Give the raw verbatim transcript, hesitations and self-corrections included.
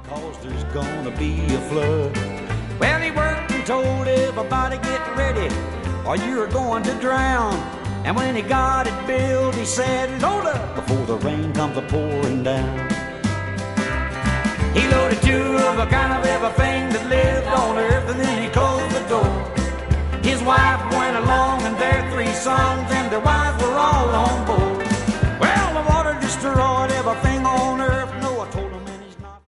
'cause there's gonna be a flood. Well, he worked and told everybody, get ready, or you're going to drown. And when he got it built, he said, load up before the rain comes a-pouring down. He loaded two of a kind of everything that lived on earth, and then he closed the door. His wife went along and their three sons, and their wives were